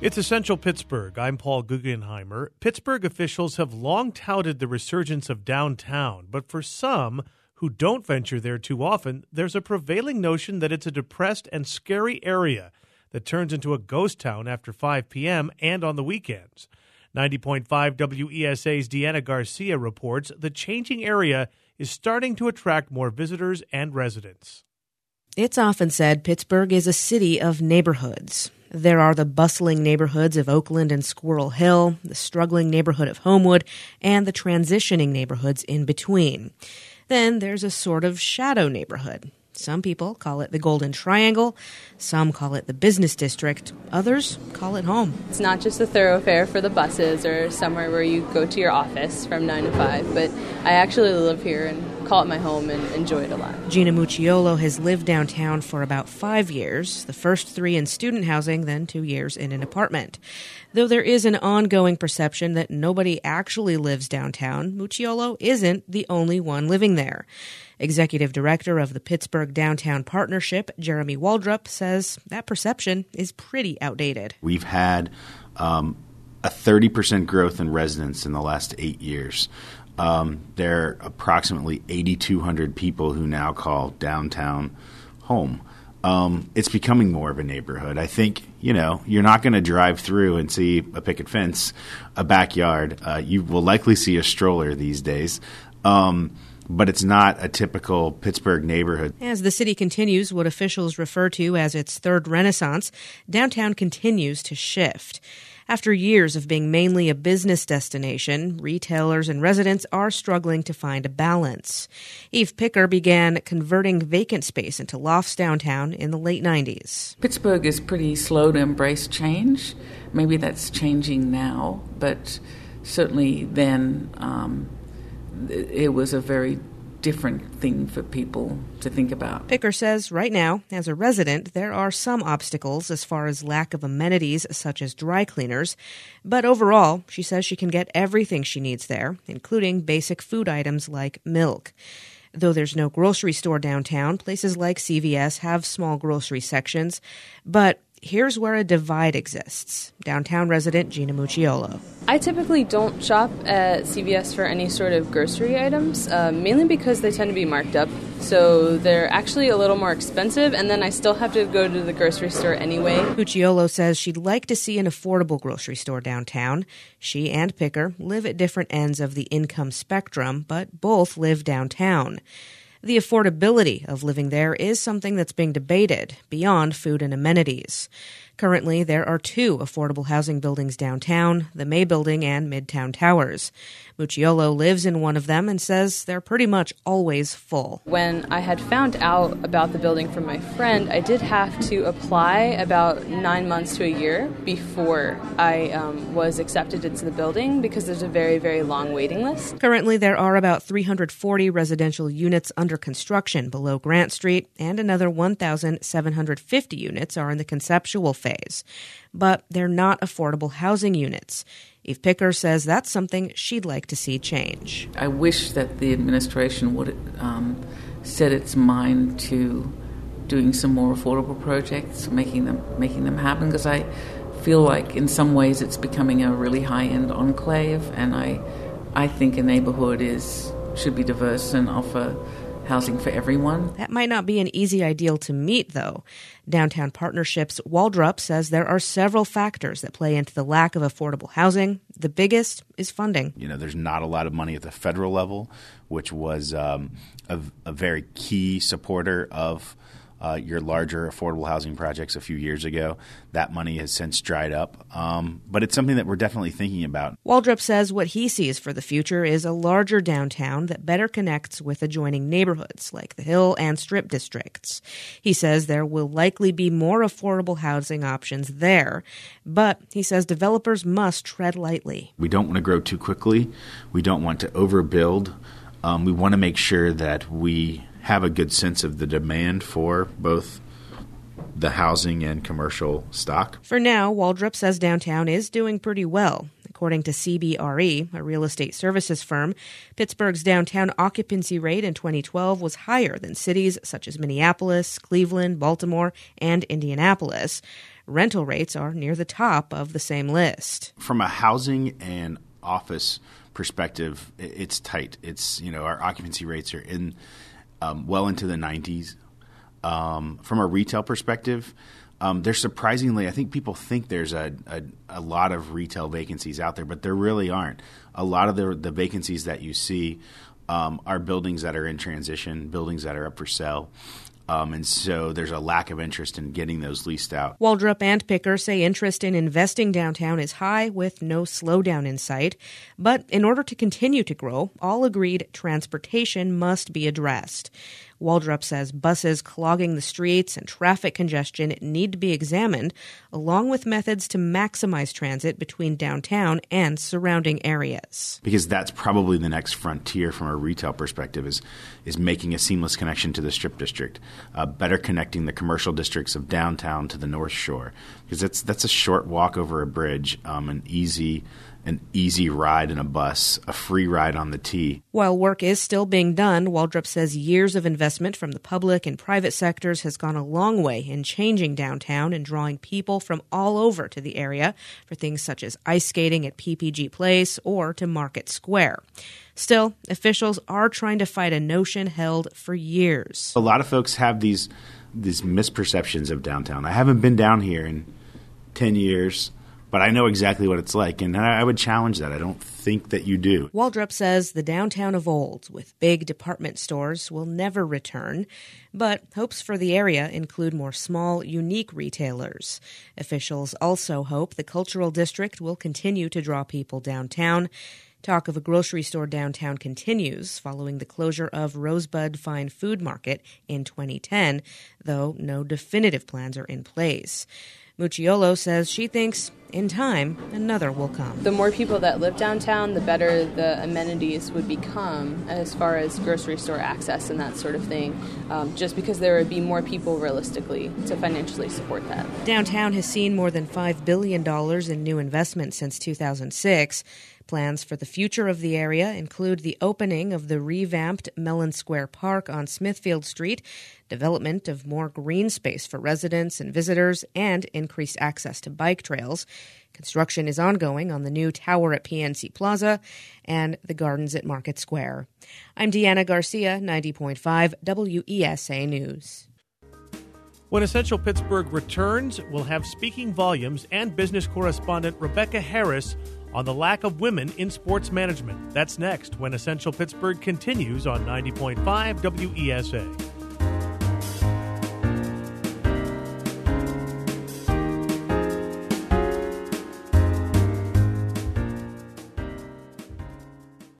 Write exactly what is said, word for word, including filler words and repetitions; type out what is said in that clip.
It's Essential Pittsburgh. I'm Paul Guggenheimer. Pittsburgh officials have long touted the resurgence of downtown, but for some who don't venture there too often, there's a prevailing notion that it's a depressed and scary area that turns into a ghost town after five p.m. and on the weekends. ninety point five W E S A's Deanna Garcia reports the changing area is starting to attract more visitors and residents. It's often said Pittsburgh is a city of neighborhoods. There are the bustling neighborhoods of Oakland and Squirrel Hill, the struggling neighborhood of Homewood, and the transitioning neighborhoods in between. Then there's a sort of shadow neighborhood. Some people call it the Golden Triangle, some call it the Business District, others call it home. It's not just a thoroughfare for the buses or somewhere where you go to your office from nine to five, but I actually live here and call it my home and enjoy it a lot. Gina Mucciolo has lived downtown for about five years, the first three in student housing, then two years in an apartment. Though there is an ongoing perception that nobody actually lives downtown, Mucciolo isn't the only one living there. Executive Director of the Pittsburgh Downtown Partnership, Jeremy Waldrop, says that perception is pretty outdated. We've had um, a thirty percent growth in residents in the last eight years. Um, there are approximately eight thousand two hundred people who now call downtown home. Um, it's becoming more of a neighborhood. I think, you know, you're not going to drive through and see a picket fence, a backyard. Uh, you will likely see a stroller these days. Um, but it's not a typical Pittsburgh neighborhood. As the city continues what officials refer to as its third renaissance, downtown continues to shift. After years of being mainly a business destination, retailers and residents are struggling to find a balance. Eve Picker began converting vacant space into lofts downtown in the late nineties. Pittsburgh is pretty slow to embrace change. Maybe that's changing now, but certainly then um, it was a very different thing for people to think about. Picker says right now, as a resident, there are some obstacles as far as lack of amenities such as dry cleaners. But overall, she says she can get everything she needs there, including basic food items like milk. Though there's no grocery store downtown, places like C V S have small grocery sections. But here's where a divide exists. Downtown resident Gina Mucciolo. I typically don't shop at C V S for any sort of grocery items, uh, mainly because they tend to be marked up. So they're actually a little more expensive, and then I still have to go to the grocery store anyway. Mucciolo says she'd like to see an affordable grocery store downtown. She and Picker live at different ends of the income spectrum, but both live downtown. The affordability of living there is something that's being debated beyond food and amenities. Currently, there are two affordable housing buildings downtown, the May Building and Midtown Towers. Mucciolo lives in one of them and says they're pretty much always full. When I had found out about the building from my friend, I did have to apply about nine months to a year before I um, was accepted into the building because there's a very, very long waiting list. Currently, there are about three hundred forty residential units under construction below Grant Street, and another one thousand seven hundred fifty units are in the conceptual phase. But they're not affordable housing units. Eve Picker says that's something she'd like to see change. I wish that the administration would um, set its mind to doing some more affordable projects, making them making them happen, because I feel like in some ways it's becoming a really high-end enclave, and I I think a neighborhood is should be diverse and offer housing for everyone. That might not be an easy ideal to meet, though. Downtown Partnerships Waldrop says there are several factors that play into the lack of affordable housing. The biggest is funding. You know, there's not a lot of money at the federal level, which was um, a, a very key supporter of uh, your larger affordable housing projects a few years ago. That money has since dried up, um, but it's something that we're definitely thinking about. Waldrop says what he sees for the future is a larger downtown that better connects with adjoining neighborhoods like the Hill and Strip districts. He says there will likely be more affordable housing options there, but he says developers must tread lightly. We don't want to grow too quickly. We don't want to overbuild. Um, we want to make sure that we have a good sense of the demand for both the housing and commercial stock. For now, Waldrop says downtown is doing pretty well. According to C B R E, a real estate services firm, Pittsburgh's downtown occupancy rate in twenty twelve was higher than cities such as Minneapolis, Cleveland, Baltimore, and Indianapolis. Rental rates are near the top of the same list. From a housing and office perspective, it's tight. It's, you know, our occupancy rates are in um, well into the nineties. Um, from a retail perspective, um, there's surprisingly, I think people think there's a, a, a lot of retail vacancies out there, but there really aren't. A lot of the, the vacancies that you see um, are buildings that are in transition, buildings that are up for sale. Um, and so there's a lack of interest in getting those leased out. Waldrop and Picker say interest in investing downtown is high with no slowdown in sight. But in order to continue to grow, all agreed transportation must be addressed. Waldrop says buses clogging the streets and traffic congestion need to be examined, along with methods to maximize transit between downtown and surrounding areas. Because that's probably the next frontier from a retail perspective is, is making a seamless connection to the Strip District, uh, better connecting the commercial districts of downtown to the North Shore. Because that's, that's a short walk over a bridge, um, an easy an easy ride in a bus, a free ride on the T. While work is still being done, Waldrop says years of investment from the public and private sectors has gone a long way in changing downtown and drawing people from all over to the area for things such as ice skating at P P G Place or to Market Square. Still, officials are trying to fight a notion held for years. A lot of folks have these these misperceptions of downtown. I haven't been down here in ten years. But I know exactly what it's like, and I would challenge that. I don't think that you do. Waldrop says the downtown of old, with big department stores, will never return, but hopes for the area include more small, unique retailers. Officials also hope the cultural district will continue to draw people downtown. Talk of a grocery store downtown continues following the closure of Rosebud Fine Food Market in twenty ten, though no definitive plans are in place. Mucciolo says she thinks, in time, another will come. The more people that live downtown, the better the amenities would become as far as grocery store access and that sort of thing, um, just because there would be more people realistically to financially support that. Downtown has seen more than five billion dollars in new investment since two thousand six. Plans for the future of the area include the opening of the revamped Mellon Square Park on Smithfield Street, development of more green space for residents and visitors, and increased access to bike trails. Construction is ongoing on the new tower at P N C Plaza and the gardens at Market Square. I'm Deanna Garcia, ninety point five W E S A News. When Essential Pittsburgh returns, we'll have speaking volumes and business correspondent Rebecca Harris on the lack of women in sports management. That's next when Essential Pittsburgh continues on ninety point five W E S A.